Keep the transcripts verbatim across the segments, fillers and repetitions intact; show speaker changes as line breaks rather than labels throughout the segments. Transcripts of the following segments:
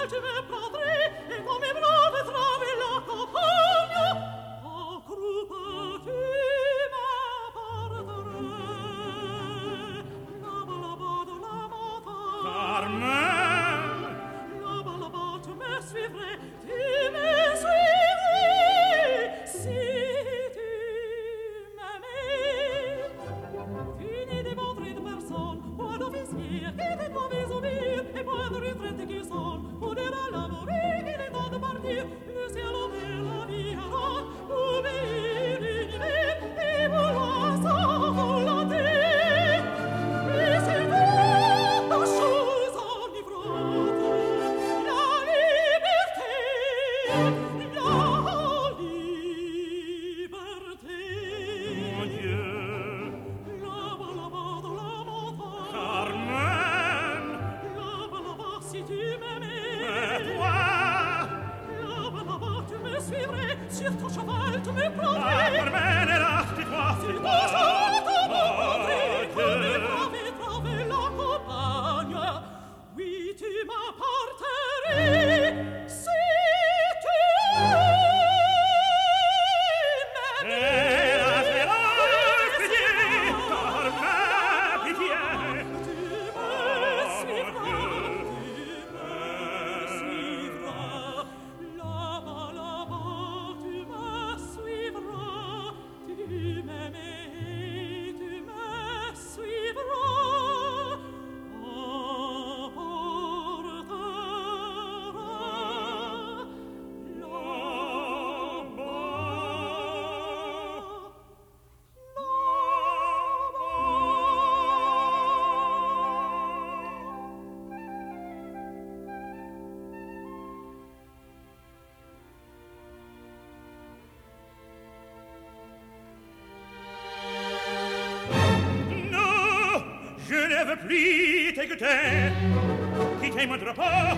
Plus t'écouter, quitter mon drapeau,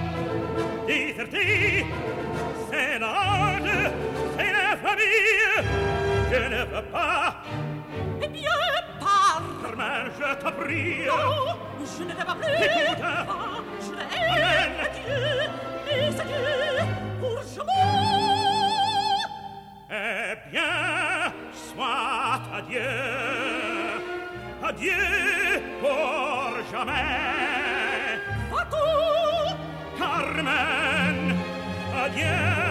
déserter, c'est l'âge, c'est la famille, je ne veux pas.
Eh bien, parle.
Carmen, je t'en prie.
Non, je ne t'aime pas plus.
Écoute.
Ah, je te hais. Adieu, mes adieux, pour jamais.
Eh bien, soit adieu, adieu pour jamais.
Va-t'en,
Carmen, adieu.